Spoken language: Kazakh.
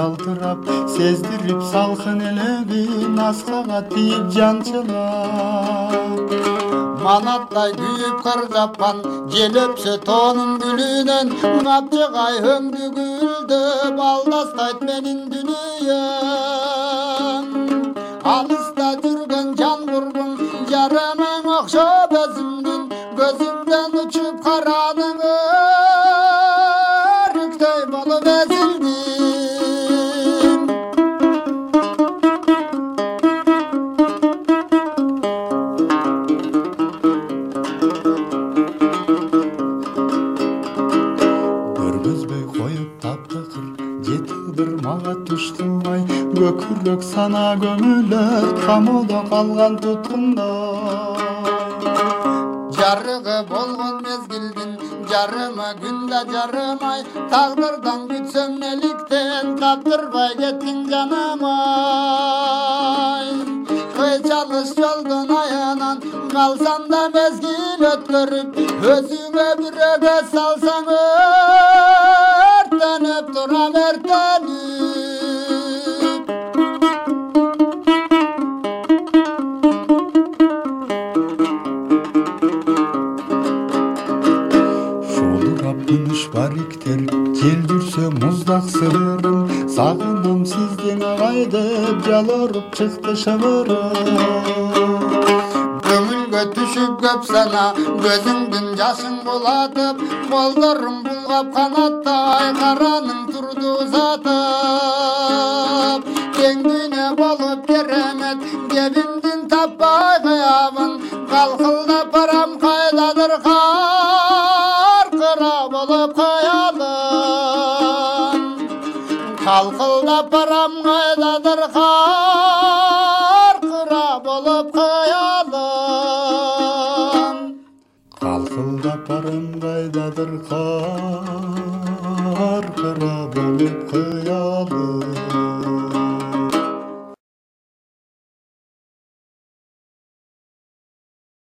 жалтырап сездирип салкын элебин аскага тийип жанчылап манаттай күйүп кыр жапкан жел өпсө тоонун гүлүнөн апчыгай өңдү гүлдөп алдастайт менин дүнүйөм алыста жүргөн жан курбуң жарымың окшоп өзүңдүн көзүңдөн учуп карадың өрүктөй болуп эзилдим көргөзбөй коюп таптакыр жетилдир мага туш кылмай көкүрөк сана көмүлөт камоодо калган туткундой жарыгы болгон мезгилдин жарымы күн да жарымай тагдырдан күтсөң неликтен каптырбай кеттиң жаным-ай кыйчалыш жолдун аянан калсаң да мезгил өткөрүп өзүңө бүрөгө салсаң өртөнүп турам өртөнүп күмүш бариктер жел жүрсө муздак сырым сагынам сизден агай деп жалоруп чыкты шыбырым көңүлгө түшүп көп сана көзүңдүн жашын булатып колдорум булгап канаттай караның турду узатып кең дүйнө болуп керемет кебимдин таппай кыябын калкылдап барам кайдадыр болып қаялым қалқылдап барам қайдадыр қарқыра болып қаялым қалқылдап барам қайдадыр қарқыра болып қаялым